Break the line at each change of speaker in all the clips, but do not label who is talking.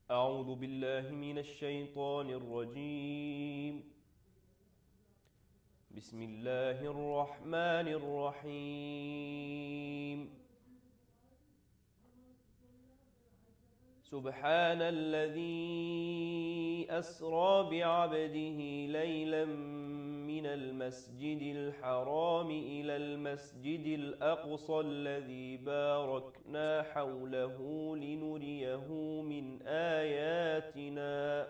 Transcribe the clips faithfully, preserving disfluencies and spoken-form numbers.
أعوذ بالله من الشيطان الرجيم. بسم الله الرحمن الرحيم. سبحان الذي أسرى بعبده ليلا من المسجد الحرام إلى المسجد الأقصى الذي باركنا حوله لنريه من آياتنا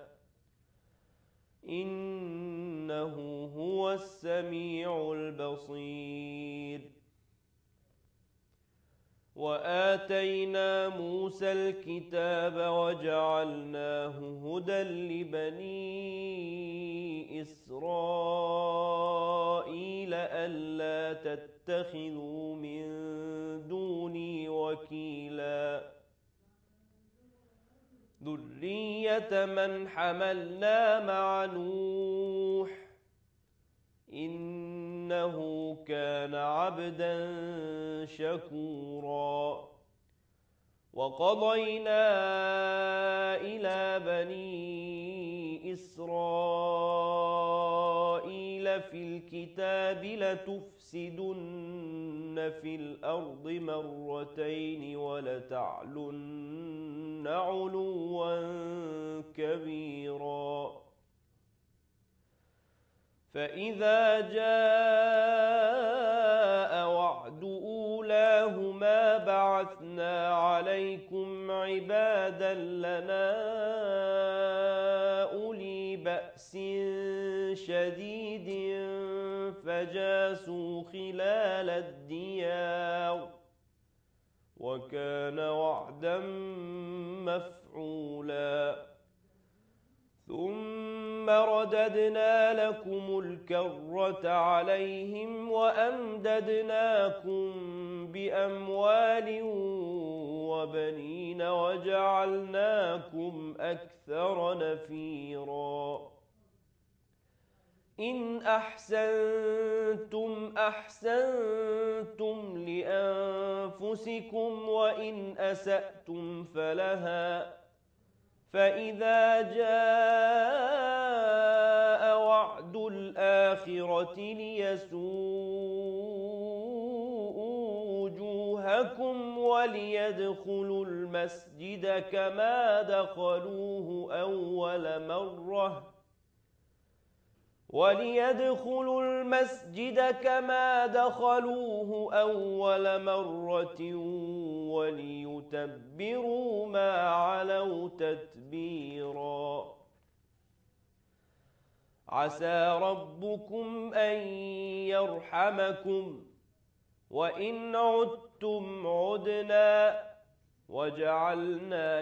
إنه هو السميع البصير. وآتينا موسى الكتاب وجعلناه هدى لبني إسرائيل ألا تتخذوا من دوني وكيلا ذرية من حملنا مع نوح إنه كان عبدا شكورا. وقضينا إلى بني إسرائيل في الكتاب لتفسدن في الأرض مرتين ولتعلن علوا كبيرا. فإذا جاء وعد أولاهما بعثنا عليكم عبادا لنا أولي بأس شديد فجاسوا خلال الديار وكان وعدا مفعولا. ثم رددنا لكم الكرة عليهم وأمددناكم بأموال وبنين وجعلناكم أكثر نفيرا. إن أحسنتم أحسنتم لأنفسكم وإن أسأتم فلها. فإذا جاء وعد الآخرة ليسوءوا وجوهكم وليدخلوا المسجد كما دخلوه أول مرة وليدخلوا المسجد كما دخلوه أول مرة وليتبروا ما علوا تتبيرا. عسى ربكم أن يرحمكم وإن عدتم عدنا وجعلنا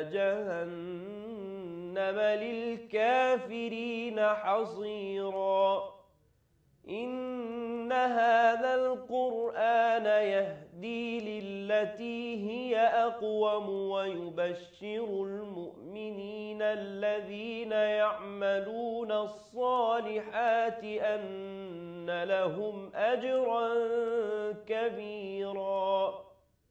جهنم للكافرين حصيرا. إن هذا القرآن يهدي للتي هي أقوم ويبشر المؤمنين الذين يعملون الصالحات أن لهم أجرا كبيرا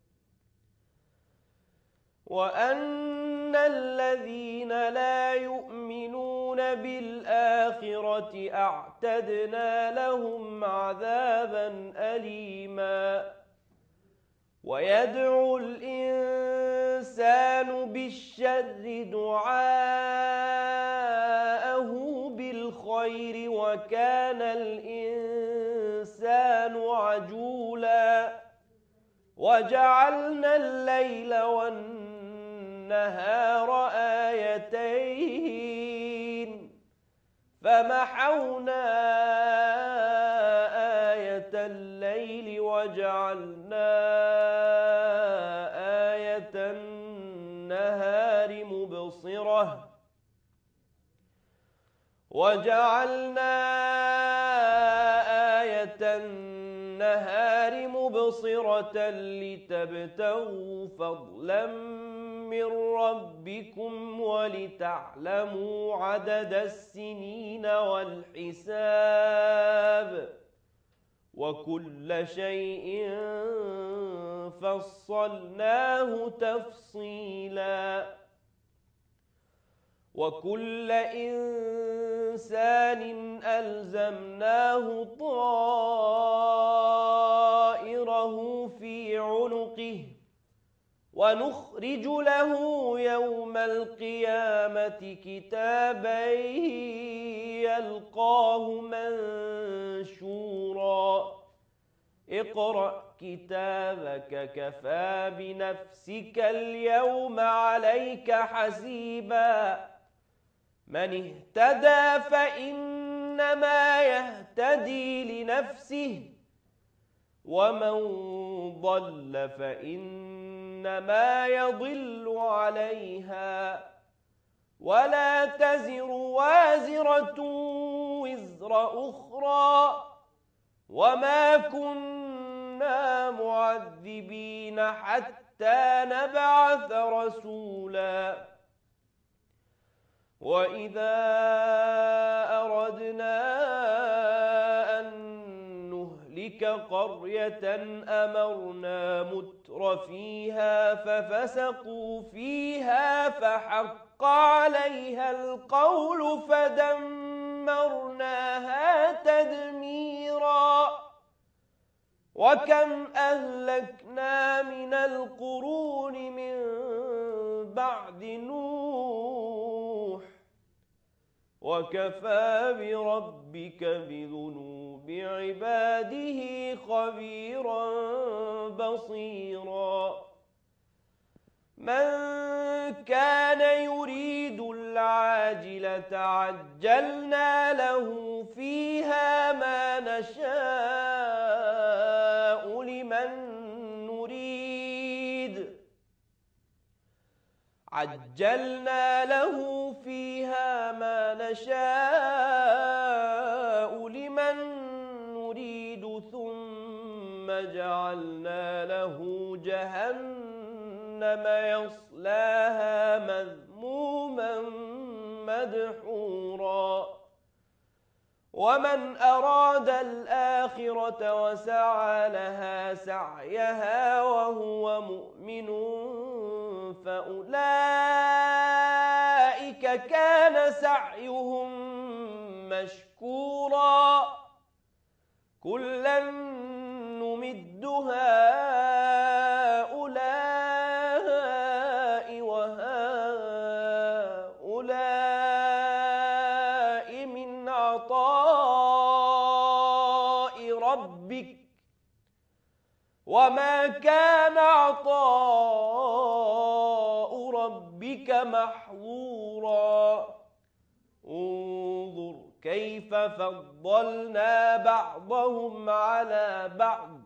وأن الذين لا يؤمنون بالآخرة أعتدنا لهم عذابا أليما. ويدعو الإنسان بالشر دعاءه بالخير وكان الإنسان عجولا. وجعلنا الليل والنهار آيتين فمحونا آية الليل وجعلنا آية النهار مبصرة وجعلنا آية النهار مبصرة لتبتغوا فضلا من ربكم ولتعلموا عدد السنين والحساب وكل شيء فصلناه تفصيلا وكل إنسان ألزمناه طائره في عنقه ونخرج له يوم القيامة كتابا يلقاه منشورا اقرأ كتابك كفى بنفسك اليوم عليك حسيبا من اهتدى فإنما يهتدي لنفسه ومن ضل فإنما يضل عليها ولا تزر وازرة وزر أخرى وما كنا معذبين حتى نبعث رسولا وإذا أردنا أن نهلك قرية أمرنا متر فيها ففسقوا فيها فحق عليها القول فدمرناها تدميرا وكم أهلكنا من القرون من بعد نوح وكفى بربك بذنوب عباده خبيرا بصيرا من كان يريد العاجلة عجلنا له فيها ما نشاء لمن نريد عجلنا له فيها ما نشاء لمن نريد ثم جعلنا له جهنم يصلاها مذموما مدحورا ومن أراد الآخرة وسعى لها سعيها وهو مؤمن فأولئك كان سعيهم مشكورا كلا نمد هؤلاء وهؤلاء من عطاء ربك وما كان عطاء ربك محظورا انظر كيف فضلنا بعضهم على بعض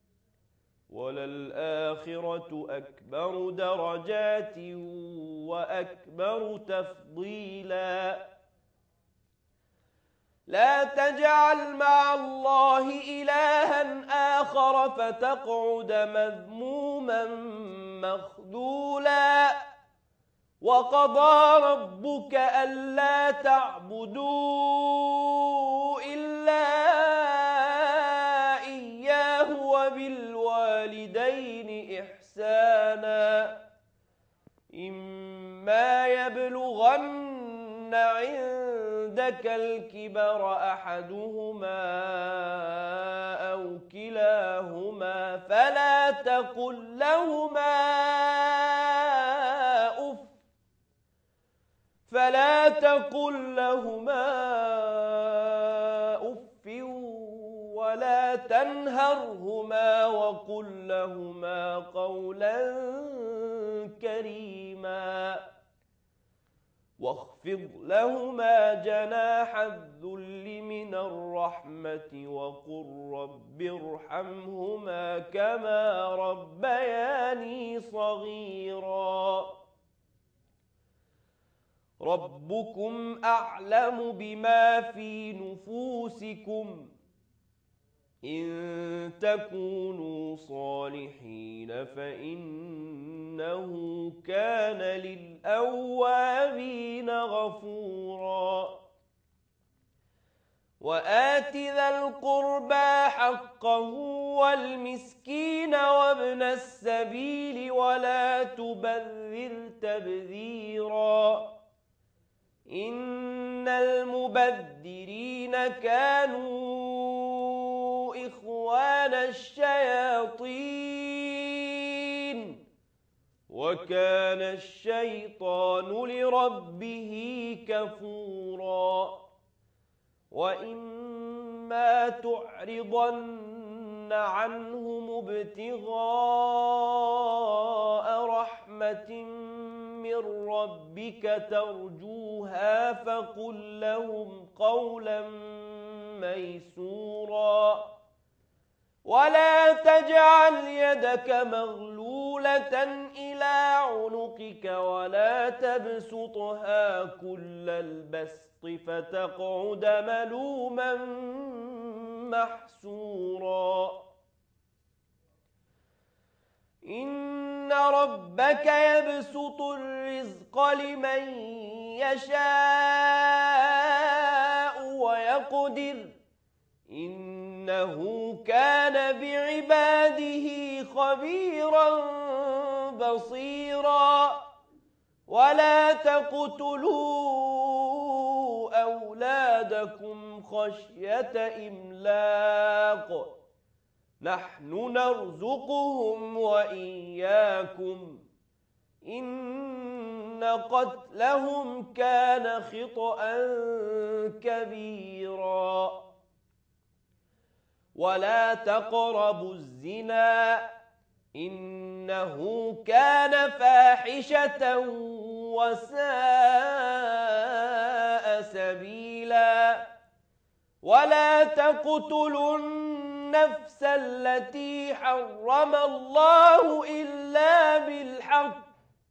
وللآخرة أكبر درجات وأكبر تفضيلا لا تجعل مع الله إلها آخر فتقعد مذموما مخذولا وقضى ربك ألا تعبدوا إلا إياه وبالوالدين إحسانا إما يبلغن عندك الكبر أحدهما أو كلاهما فلا تقل لهما أف فلا تقل لهما أف ولا تنهرهما وقل لهما قولا كريما واخفض لهما جناح الذل من الرحمة وقل رب ارحمهما كما ربياني صغيرا ربكم أعلم بما في نفوسكم إن تكونوا صالحين فإنه كان للأوابين غفورا وآت ذا القربى حقه والمسكين وابن السبيل ولا تبذر تبذيرا إن المبذرين كانوا إخوان الشياطين وكان الشيطان لربه كفورا وإما تعرضن عنهم ابتغاء رحمة من ربك ترجوها فقل لهم قولا ميسورا ولا تجعل يدك مغلولة إلى عنقك ولا تبسطها كل البسط فتقعد ملوما محسورا إن ربك يبسط الرزق لمن يشاء ويقدر إنه كان بعباده خبيرا بصيرا ولا تقتلوا أولادكم خشية إملاق نحن نرزقهم وإياكم إن قتلهم كان خطأ كبيرا ولا تقربوا الزنا إنه كان فاحشة وساء سبيلا ولا تقتلوا النفس التي حرم الله إلا بالحق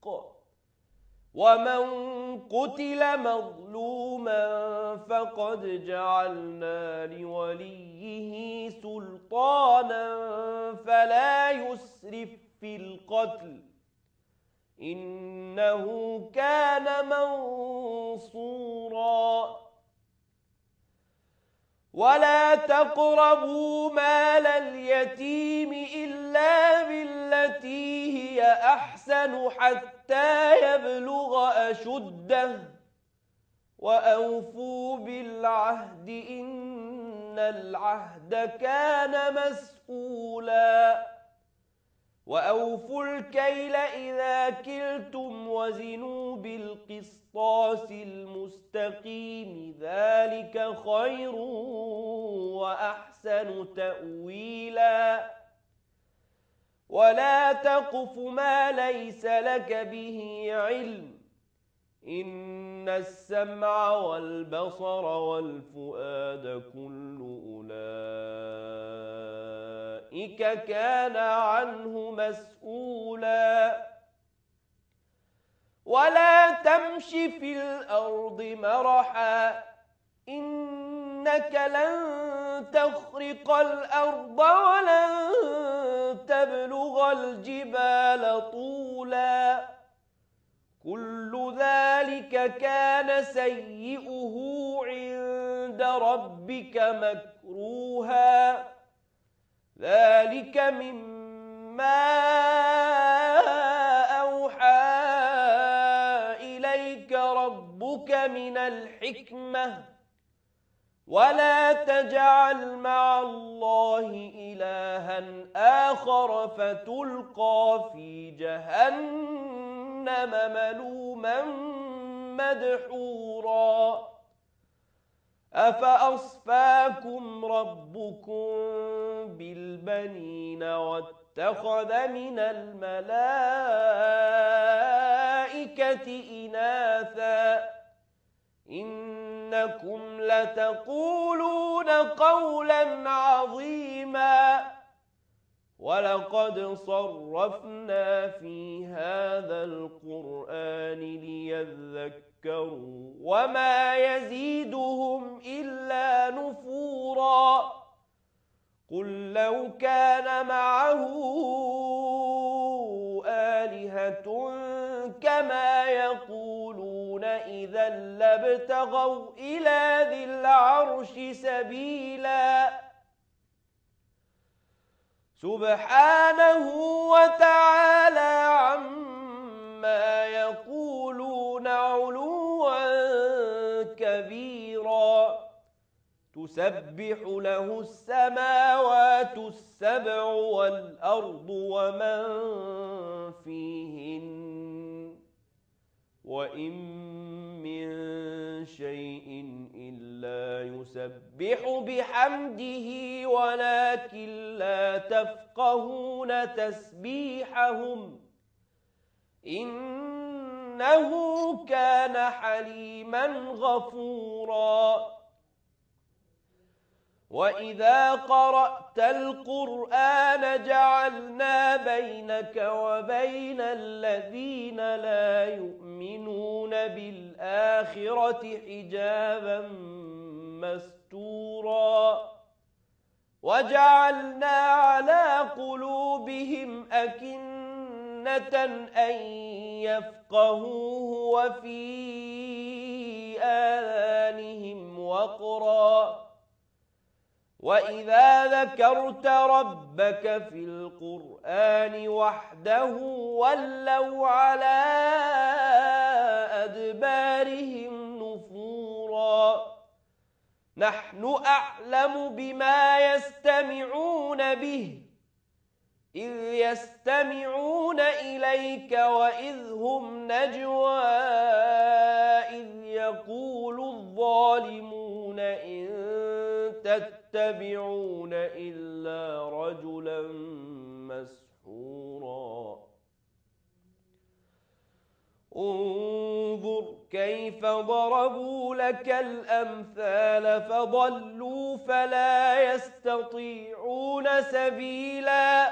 ومن قتل مظلوما فقد جعلنا لوليه سلطانا فلا يسرف في القتل إنه كان منصورا ولا تقربوا مال اليتيم إلا بالتي هي أحسن حتى يبلغ أشده وأوفوا بالعهد إن العهد كان مسؤولا وأوفوا الكيل إذا كلتم وزنوا بالقسطاس المستقيم ذلك خير وأحسن تأويلا ولا تقف ما ليس لك به علم إن السمع والبصر والفؤاد كل أولئك كان عنه مسؤولا ولا تمش في الأرض مرحا إنك لن تخرق الأرض ولن تبلغ الجبال طولا كل ذلك كان سيئه عند ربك مكروها ذلك مما أوحى إليك ربك من الحكمة ولا تجعل مع الله إلها آخر فتلقى في جهنم ملوما مدحورا أفأصفاكم ربكم بالبنين واتخذ من الملائكة إناثا إنكم لتقولون قولا عظيما ولقد صرفنا في هذا القرآن ليذكروا وما يزيدهم إلا نفورا قل لو كان معه آلهة كما يقولون إذا لابتغوا إلى ذي العرش سبيلا سبحانه وتعالى عما يقولون علوا تسبح له السماوات السبع والأرض ومن فيهن وإن من شيء إلا يسبح بحمده ولكن لا تفقهون تسبيحهم إنه كان حليما غفورا. وإذا قرأت القرآن جعلنا بينك وبين الذين لا يؤمنون بالآخرة حجابا مستورا وجعلنا على قلوبهم أكنة أن يفقهوه وفي آذانهم وقرا وإذا ذكرت ربك في القرآن وحده ولوا على أدبارهم نفورا. نحن أعلم بما يستمعون به إذ يستمعون إليك وإذ هم نجوى إذ يقول الظالمون إن تتبعون إلا رجلا مسحورا. انظر كيف ضربوا لك الأمثال فضلوا فلا يستطيعون سبيلا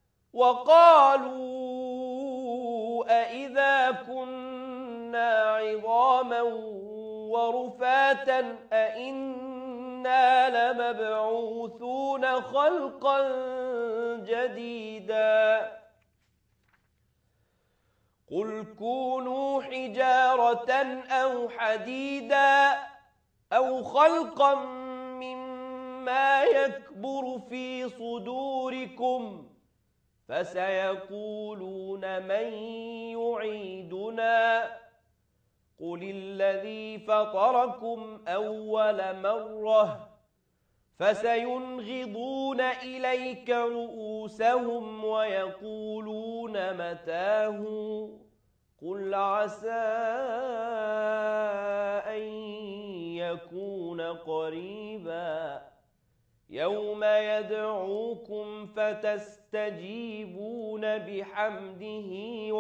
وقالوا أإذا كنا عظاما ورفاتا أإنا لمبعوثون خلقا جديدا قل كونوا حجارة أو حديدا أو خلقا مما يكبر في صدوركم فسيقولون من يعيدنا قل الذي فطركم أول مرة فسينغضون إليك رؤوسهم ويقولون متاه قل عسى أن يكون قريبا يوم يدعوكم فتستجيبون بحمده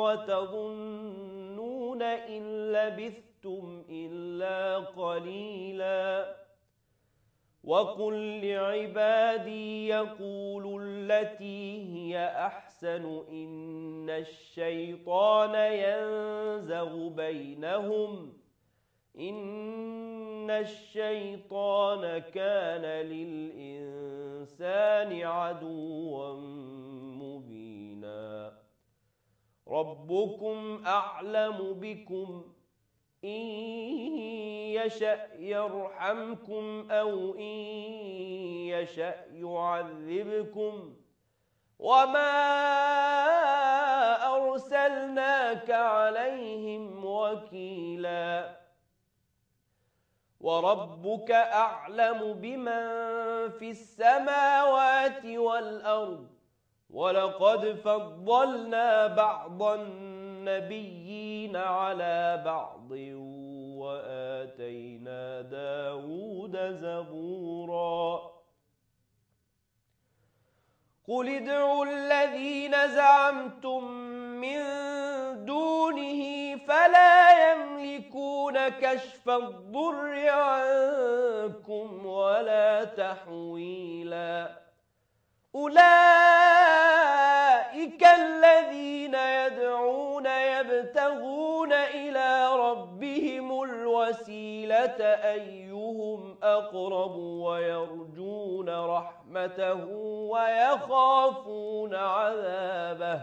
وتظنون إن لبثتم إلا قليلا. وقل لعبادي يقولوا التي هي أحسن إن الشيطان ينزغ بينهم إن الشيطان كان للإنسان عدوا مبينا. ربكم أعلم بكم إن يشأ يرحمكم أو إن يشأ يعذبكم وما أرسلناك عليهم وكيلا. وربك أعلم بمن في السماوات والأرض ولقد فضلنا بعض النبيين على بعض وآتينا داود زبورا. قل ادعوا الذين زعمتم من دونه فلا يملكون كشف الضر عنكم ولا تحويلا. أولئك الذين يدعون يبتغون إلى ربهم الوسيلة أيهم أقرب ويرجون رحمته ويخافون عذابه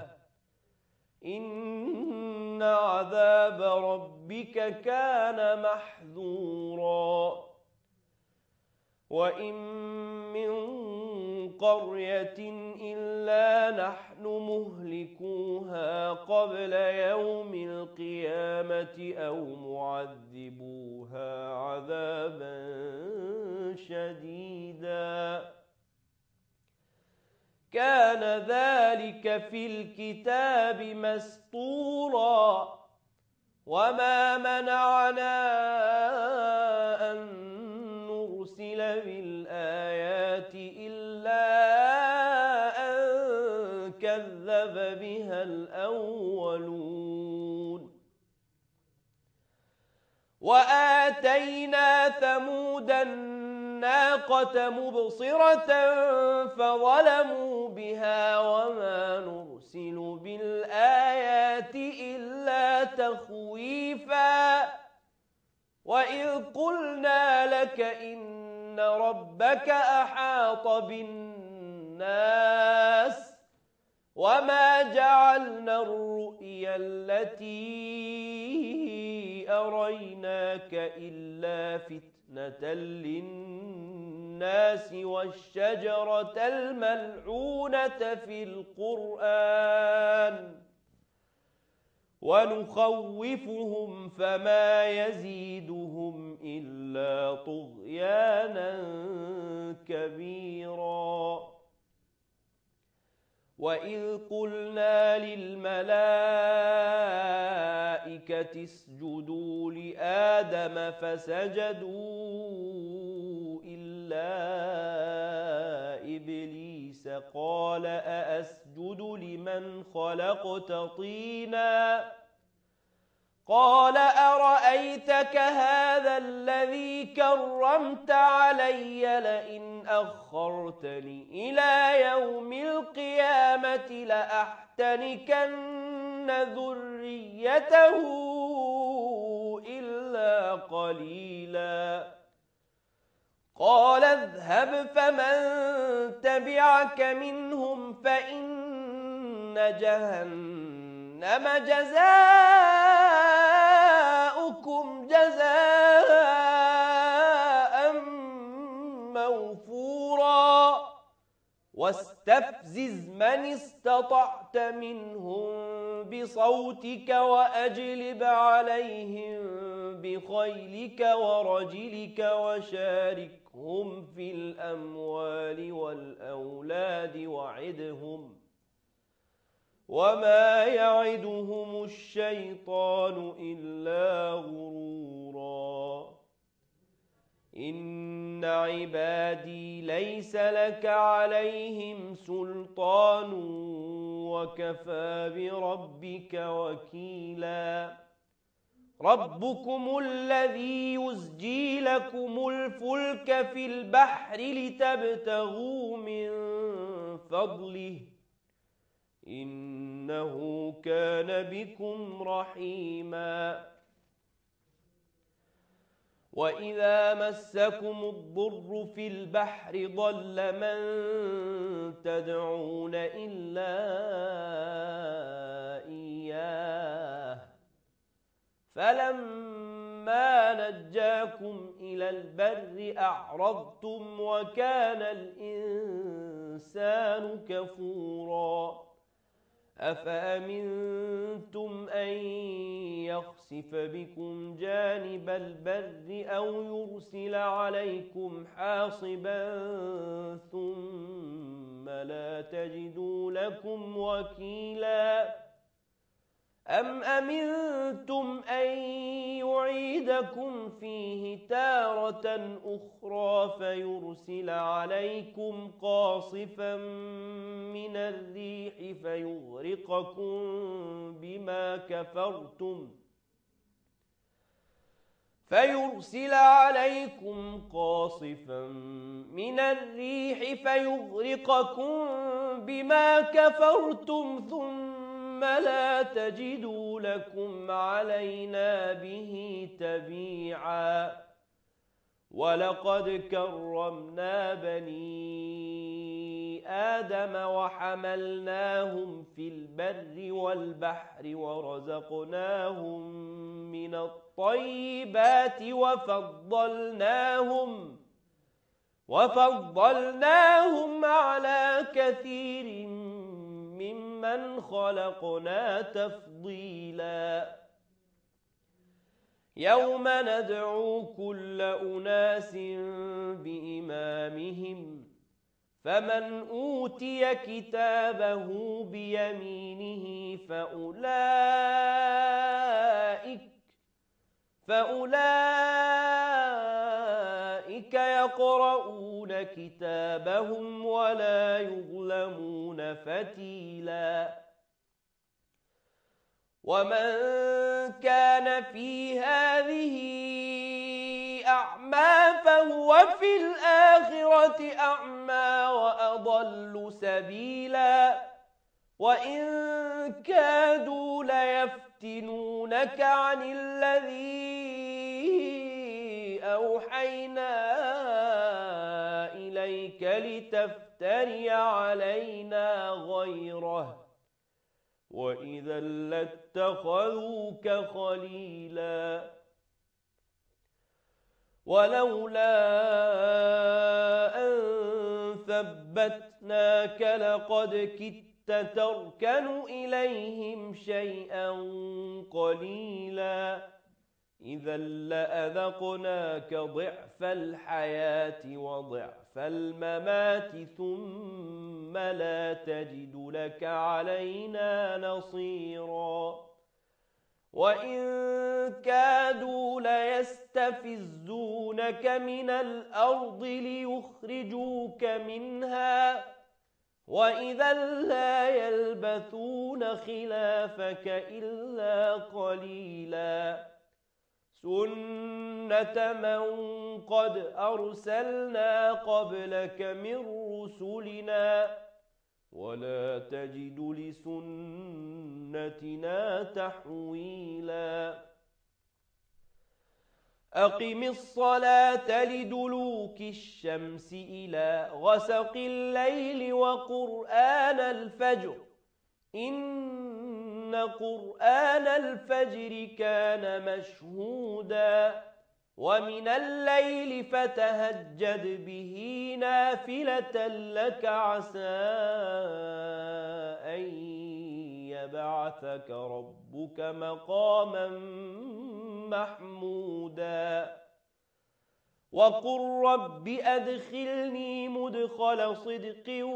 إن عذاب ربك كان محذورا. وإن من قرية إلا نحن مهلكوها قبل يوم القيامة أو معذبوها عذابا شديدا كان ذلك في الكتاب مسطورا وما منعنا أن نرسل بالآيات إلا أن كذب بها الأولون وآتينا ثمود الناقة مبصرة فظلموا بها وما نرسل بالآيات إلا تخويفا وإذ قلنا لك إن ربك أحاط بالناس وما جعلنا الرؤيا التي أريناك إلا فتنة للناس والشجرة الملعونة في القرآن ونخوفهم فما يزيدهم إلا طغيانا كبيرا وإذ قلنا للملائكة اسجدوا لآدم فسجدوا إلا إبليس قال أأسجد لمن خلقت طينا قال أرأيتك هذا الذي كرمت علي لئن أخرتني إلى يوم القيامة لأحتنكن ذريته إلا قليلا قال اذهب فمن تبعك منهم فإن جهنم جزاؤكم جزاء موفورا واستفزز من استطعت منهم بصوتك وأجلب عليهم بخيلك ورجلك وشاركهم في الأموال والأولاد وعدهم وما يعدهم الشيطان إلا غرورا إن عبادي ليس لك عليهم سلطان وكفى بربك وكيلا ربكم الذي يزجي لكم الفلك في البحر لتبتغوا من فضله إنه كان بكم رحيما وإذا مسكم الضر في البحر ضل من تدعون إلا إياه فلما نجاكم إلى البر أعرضتم وكان الإنسان كفورا أفأمنتم أن يخسف بكم جانب البر أو يرسل عليكم حاصبا ثم لا تجدوا لكم وكيلا أم أمنتم أن يعيدكم فيه تارة أخرى فيرسل عليكم قاصفا من الريح فيغرقكم بما كفرتم فيرسل عليكم قاصفا من الريح فيغرقكم بما كفرتم ثم لا تجدوا لكم علينا به تبيعا ولقد كرمنا بني آدم وحملناهم في البر والبحر ورزقناهم من الطيبات وفضلناهم وفضلناهم على كثير ممن خلقنا تفضيلا يوم ندعو كل أناس بإمامهم فمن أوتي كتابه بيمينه فأولئك فأولئك يقرؤون كتابهم ولا يظلمون فتيلا ومن كان في هذه أعمى فهو في الآخرة أعمى وأضل سبيلا وإن كادوا ليفتنونك عن الذي أوحينا إليك لتفتري علينا غيره وإذا لاتخذوك خليلا ولولا أن ثبتناك لقد كدت تركن إليهم شيئا قليلا إذا لأذقناك ضعف الحياة وضعف الممات ثم لا تجد لك علينا نصيرا وإن كادوا ليستفزونك من الأرض ليخرجوك منها وإذا لا يلبثون خلافك إلا قليلا سنة من قد أرسلنا قبلك من رسلنا ولا تجد لسنتنا تحويلا أقم الصلاة لدلوك الشمس إلى غسق الليل وقرآن الفجر إن قرآن الفجر كان مشهودا ومن الليل فتهجد به نافلة لك عسى أن يبعثك ربك مقاما محمودا وقل رب أدخلني مدخل صدق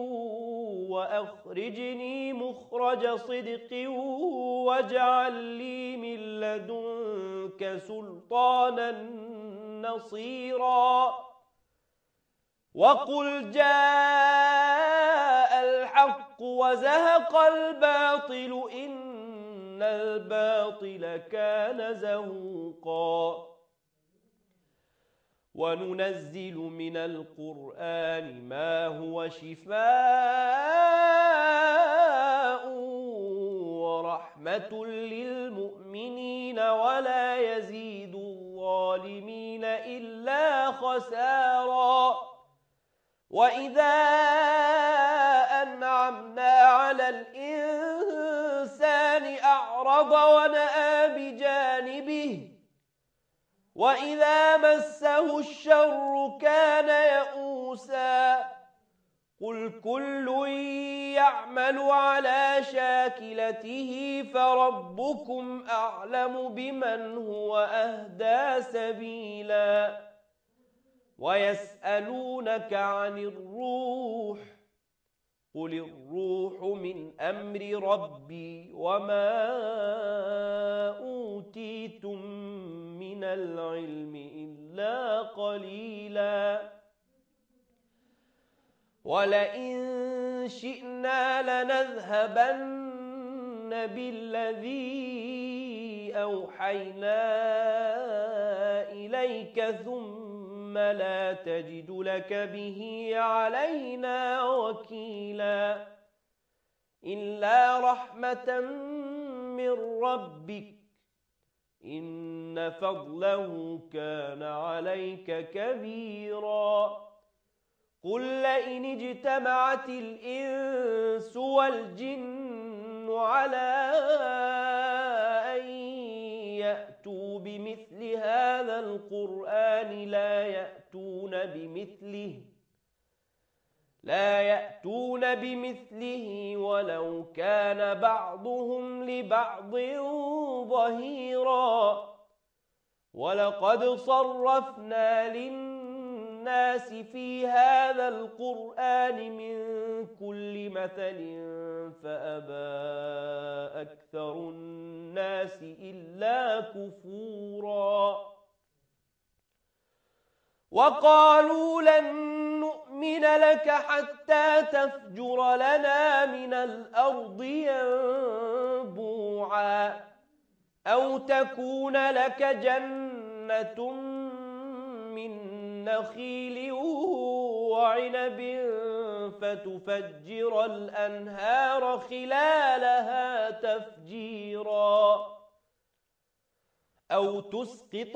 وأخرجني مخرج صدق واجعل لي من لدنك سلطانا نصيرا وقل جاء الحق وزهق الباطل إن الباطل كان زهوقا وننزل من القرآن ما هو شفاء ورحمة للمؤمنين ولا يزيد الظالمين إلا خسارا وإذا أنعمنا على الإنسان أعرض ونأى بجانبه وإذا مسه الشر كان يئوسا قل كل يعمل على شاكلته فربكم أعلم بمن هو أهدى سبيلا ويسألونك عن الروح قل الروح من أمر ربي وما أوتيتم من العلم إلا قليلا ولئن شئنا لنذهبن بالذي أوحينا إليك ثم لا تجد لك به علينا وكيلا إلا رحمة من ربك إن فضله كان عليك كبيرا قل لئن اجتمعت الإنس والجن على أن يأتوا بمثل هذا القرآن لا يأتون بمثله لا يأتون بمثله ولو كان بعضهم لبعض ظهيرا ولقد صرفنا للناس في هذا القرآن من كل مثل فأبى أكثر الناس إلا كفورا وقالوا لن نؤمن لك حتى تفجر لنا من الأرض ينبوعا أو تكون لك جنة من نخيل وعنب فتفجر الأنهار خلالها تفجيرا أو تسقط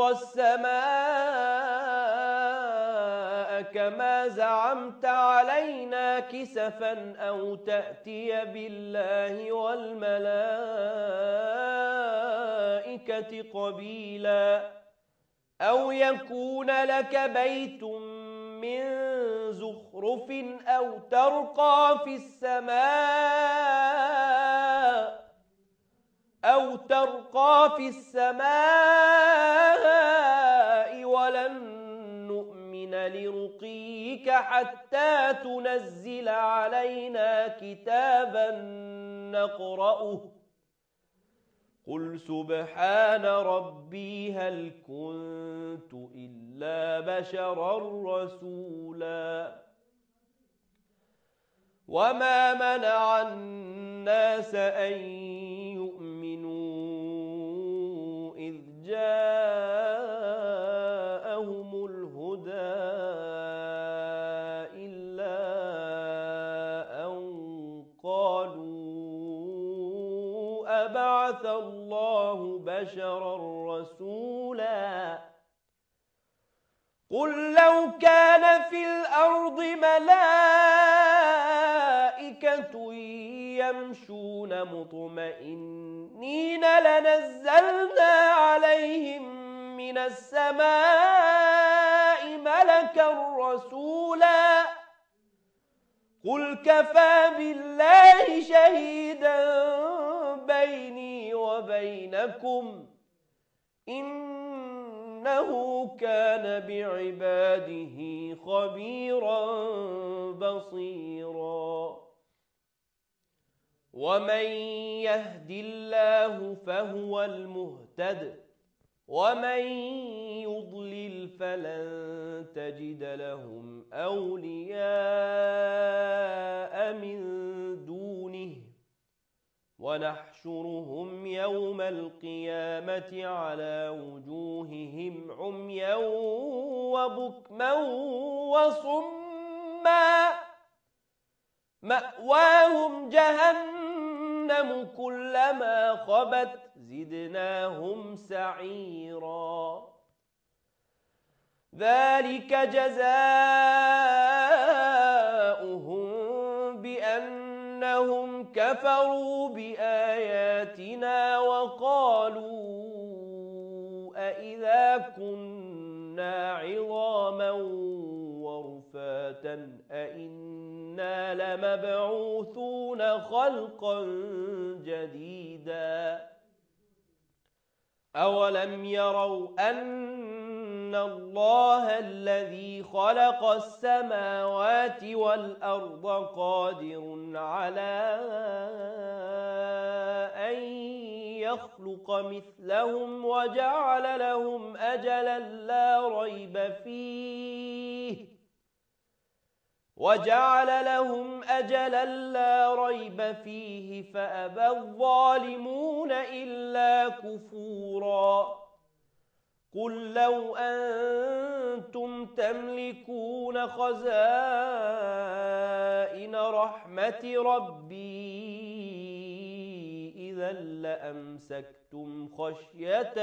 السماء كما زعمت علينا كسفا أو تأتي بالله والملائكة قبيلا أو يكون لك بيت من زخرف أو ترقى في السماء أو ترقى في السماء ولن نؤمن لرقيك حتى تنزل علينا كتابا نقرأه قل سبحان ربي هل كنت إلا بشرا رسولا وما منع الناس أن يؤمنوا إذ جاءهم الهدى إلا أن قالوا أبعث الله بشرا رسولا قل لو كان في الأرض ملائكة يمشون مطمئنين لنزلنا عليهم من السماء ملكا رسولا قل كفى بالله شهيدا بيني وبينكم إنه كان بعباده خبيرا بصيرا ومن يهد الله فهو المهتد ومن يضلل فلن تجد لهم أولياء من دونه ونحشرهم يوم القيامة على وجوههم عميا وبكما وصما مأواهم جهنم كلما خبت زدناهم سعيرا ذلك جزاؤهم بأنهم كفروا بآياتنا وقالوا أإذا كنا عظاما ورفاتا أإنا لمبعوثون خلقا جديدا أولم يروا أن الله الذي خلق السماوات والأرض قادر على أن يخلق مثلهم وجعل لهم أجلا لا ريب فيه وجعل لهم أجلا لا ريب فيه فأبى الظالمون إلا كفورا قل لو أنتم تملكون خزائن رحمة ربي إذا لأمسكتم خشية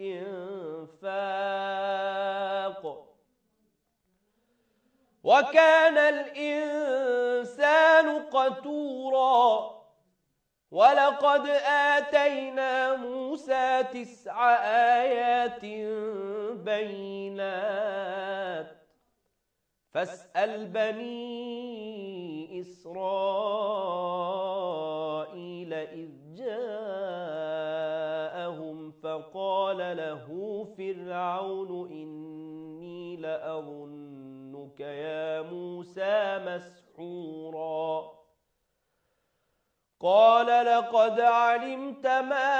الإنفاق وكان الإنسان قتورا ولقد آتينا موسى تسع آيات بينات فاسأل بني إسرائيل إذ جاءهم فقال له فرعون فرعون إني لأظنك يا موسى مسحورا قال لقد علمت ما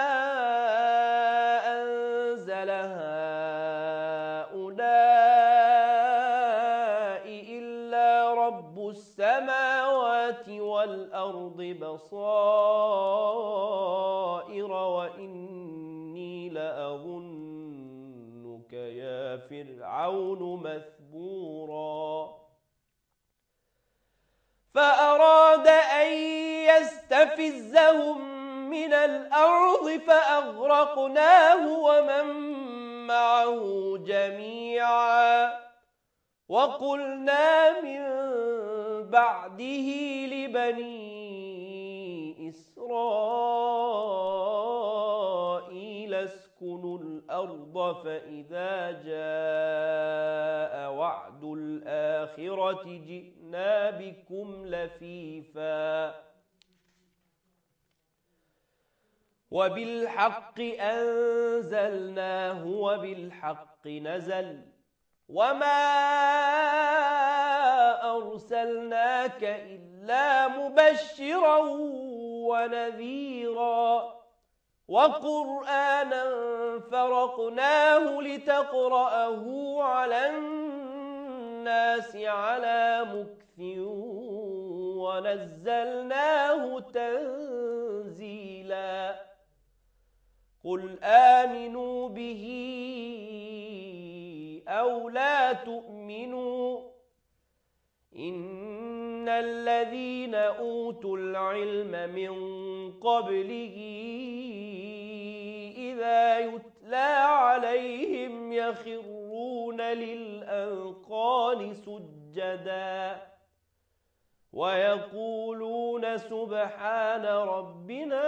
أنزل هؤلاء إلا رب السماوات والأرض بصائر وإني لأظنك يا فرعون مثبورا فأراد أن يستفزهم من الأرض فأغرقناه ومن معه جميعا وقلنا من بعده لبني إسرائيل اسكنوا الأرض فإذا جاء وعد الآخرة جئنا بكم لفيفا وبالحق أنزلناه وبالحق نزل وما أرسلناك إلا مبشرا ونذيرا وقرآنا فرقناه لتقرأه على الناس على مكث ونزلناه تنزيلا قل آمنوا به أو لا تؤمنوا إن الذين أوتوا العلم من قبله إذا يتلى عليهم يخرون للأذقان سجدا ويقولون سبحان ربنا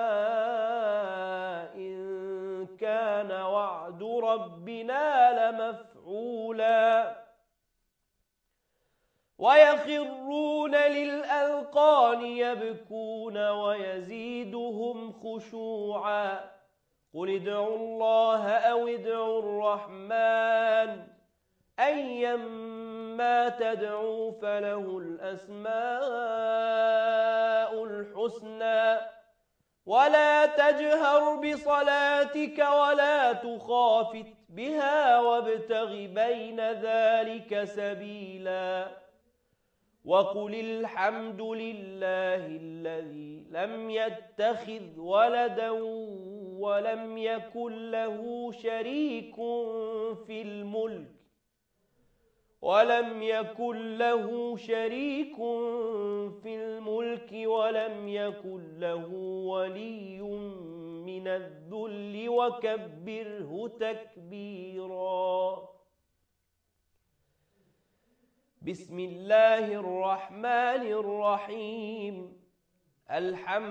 إن كان وعد ربنا لمفعولا ويخرون للأذقان يبكون ويزيدهم خشوعا قل ادعوا الله أو ادعوا الرحمن أيما تدعوا فله الأسماء الحسنى ولا تجهر بصلاتك ولا تخافت بها وابتغ بين ذلك سبيلا وقل الحمد لله الذي لم يتخذ ولدا ولم يكن له شريك في الملك ولم يكن له شريك في الملك ولم يكن له ولي من الذل وكبره تكبيرا بسم الله الرحمن الرحيم الحمد